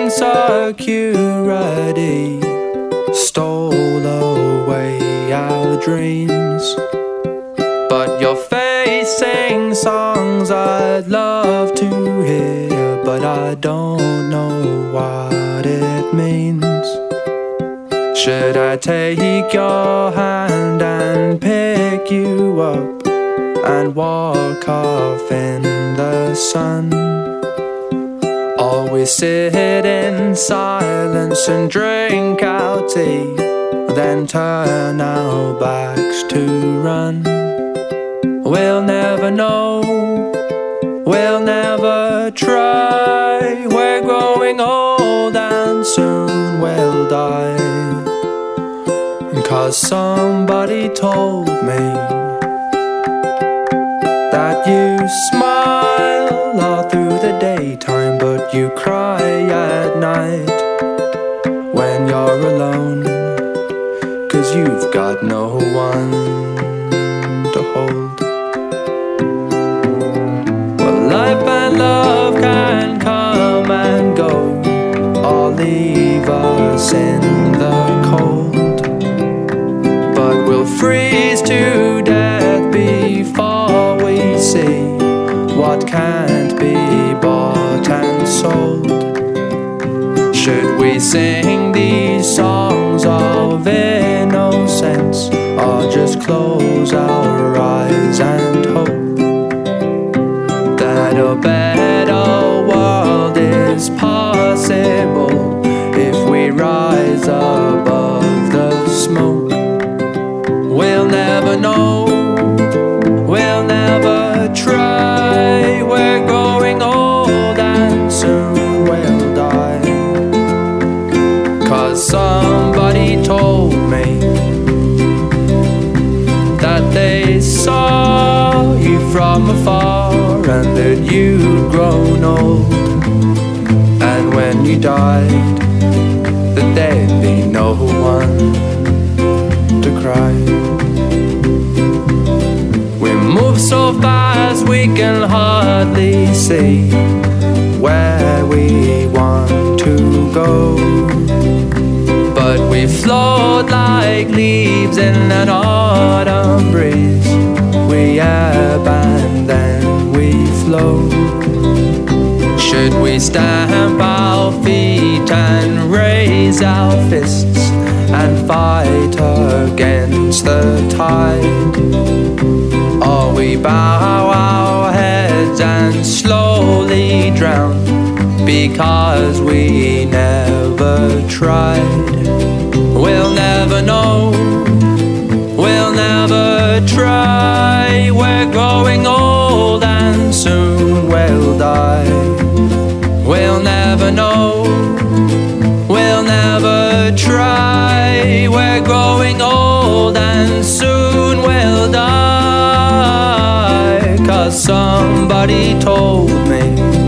insecurity stole away our dreams, but you're facing songs I'd love to hear, but I don't know what it means. Should I take your hand and pick you up and walk off in the sun? Or we sit in silence and drink our tea, then turn our backs to run? We'll never know, we'll never try. We're growing old and soon we'll die. 'Cause somebody told me that you smile all through the daytime, but you cry at night when you're alone, 'cause you've got no one to hold. Life and love can come and go, or leave us in the cold, but we'll freeze to death before we see what can't be bought and sold. Should we sing these songs of innocence, or just close our eyes and hope that a better world is possible if we rise above the smoke? We'll never know, we'll never try. We're growing old and soon we'll die. 'Cause somebody told me that they saw you from afar, and that you'd grown old, and when you died, that there'd be no one to cry. We move so fast we can hardly see where we want to go, but we float like leaves in an autumn breeze. We ebb and then we flow. Should we stamp our feet and raise our fists and fight against the tide? Or we bow our heads and slowly drown because we never tried? We'll We'll never know, we'll never try. We're growing old and soon we'll die. We'll never know, we'll never try. We're growing old and soon we'll die. 'Cause somebody told me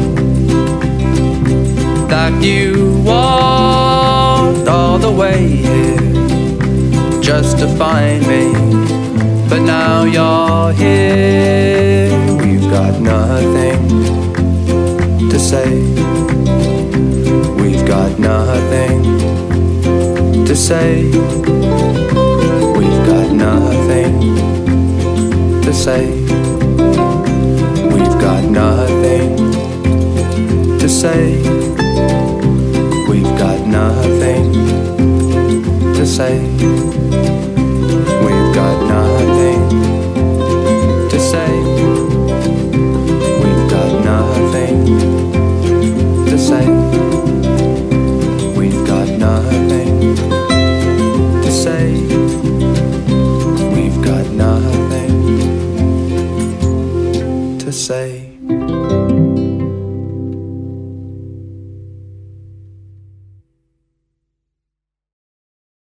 that you walked all the way here just to find me, but now you're here. We've got nothing to say, we've got nothing to say, we've got nothing to say, we've got nothing to say, we've got nothing to say.